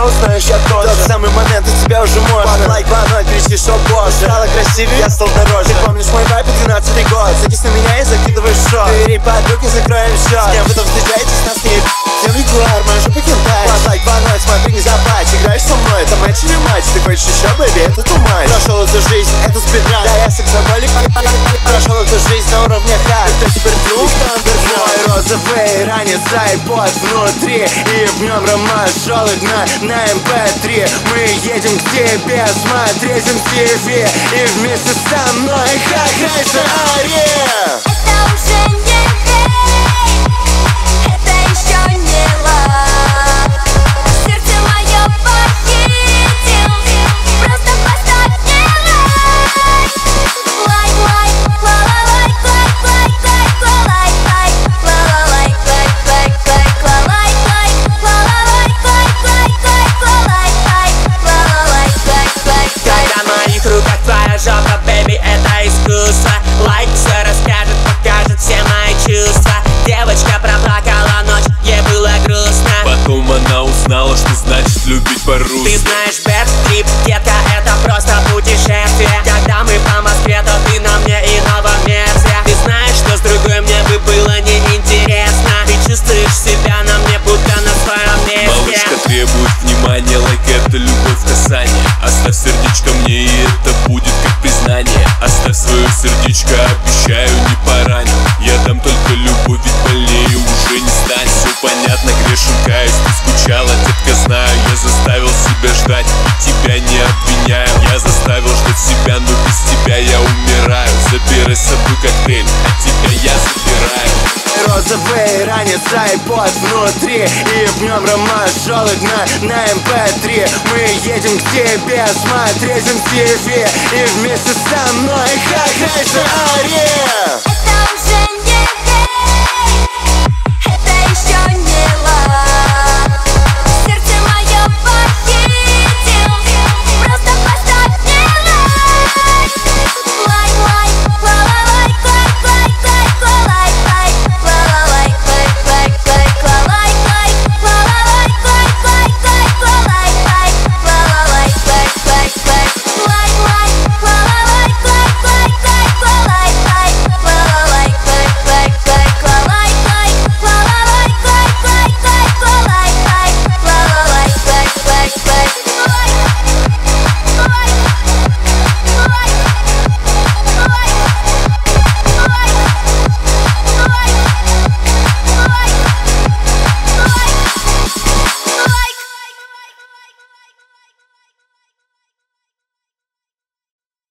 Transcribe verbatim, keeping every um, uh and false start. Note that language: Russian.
узнаешь, я тоже. Тот самый момент, у тебя уже можно под лайк, по ноль, кричи, что боже. Стала красивее, я стал дороже. Ты помнишь мой вайп, двенадцатый год. Садись на меня и закидываешь шок. Бери подруги, закроем счет. С кем вы там встречаетесь, нас не земли гуар, моя жопа кентай. Под лайк, по ноль, смотри, не забачь. Играешь со мной, это матч или матч. Ты хочешь еще, бэби, это ту матч. Прошел эту жизнь, это спидран. Да, я сексоголик. Прошел эту жизнь на уровне хард. Кто теперь друг, андерграунд. Мой розовый ранец, айпод внутри. И в нем роман шелок на, на эм пэ три. Мы едем к тебе смотреть эм ти ви. И вместе со мной хай-хай за аре. Это уже не хейт, это еще не лав. Сердце мое похитил, просто поставь мне лайк. Лайк, лайк, ла-ла-лайк, лайк, лайк, лайк, ла-ла-лайк, лайк, лайк, лайк, лайк, лайк, ла-ла-лайк, лайк, лайк, лайк, ла-ла-лайк, лайк, лайк. Когда в моих руках твоя жопа, бэби, это искусство. Лайк все расскажет, покажет все мои чувства. Девочка проплакала ночь, ей было грустно. Потом она узнала, что значит любить по-русски. Ты знаешь, бэд трип, детка, это просто путешествие. Когда мы по Москве, то ты на мне и новом месте. Ты знаешь, что с другой мне бы было неинтересно. Ты чувствуешь себя на мне, будто на своем месте. Малышка требует внимания, лайк это любовь касание. Оставь сердечко мне, и это будет как признание. Оставь свое сердечко, обещаю, не пораню. Я дам только любовь, ведь больнее уже не станет. Все понятно, грешен, каюсь, ты скучала, детка, знаю. Я заставил себя ждать и тебя не обвиняю. Я заставил ждать себя, но без тебя я умираю. Забирай с собой коктейль, а тебя я забираю. Розовый ранец, айпод внутри. И в нем роман шелок на, на эм пэ три. Мы едем к тебе смотреть эм ти ви. И вместе со мной хай-хай за аре.